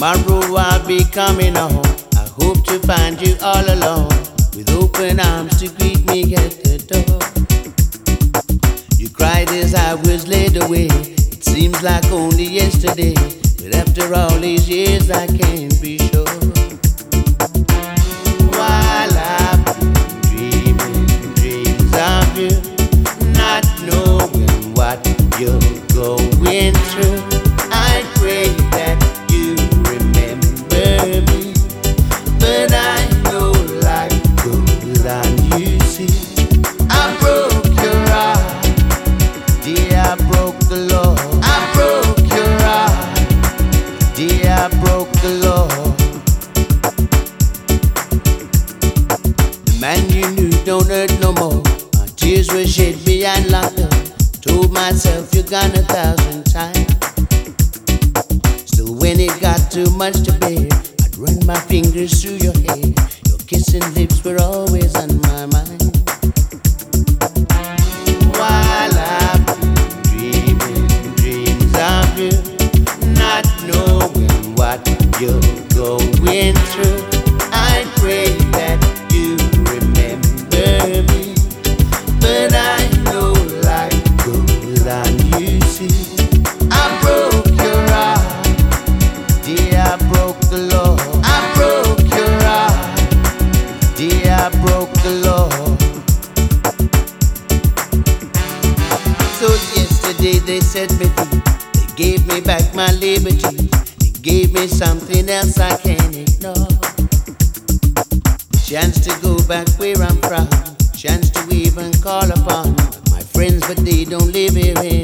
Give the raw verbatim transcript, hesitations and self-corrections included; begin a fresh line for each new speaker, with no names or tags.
Tomorrow I'll be coming home. I hope to find you all alone, with open arms to greet me at the door. You cried as I was led away. It seems like only yesterday, but after all these years I can't be sure. While I've been dreaming dreams of you, not knowing what you're going through, I pray that you remember me. But I know life goes on, you see. I broke your heart, dear, I broke the law. I broke your heart, dear, I broke the law. The man you knew don't hurt no more. My tears were shed behind locked up. Told myself you're gone a thousand times. Still, when it got too much to bear, I'd run my fingers through your hair. Your kissing lips were always on my mind. While I've been dreaming dreams of you, not knowing what you're going through, I pray that you remember me. But I know life goes on, you see. I broke your heart, dear, I broke the law. I broke your heart, dear, I broke the law. So yesterday they set me free. They gave me back my liberty. They gave me something else I can't ignore. Chance to go back where I'm from. Chance to even call upon my friends, but they don't live here anymore.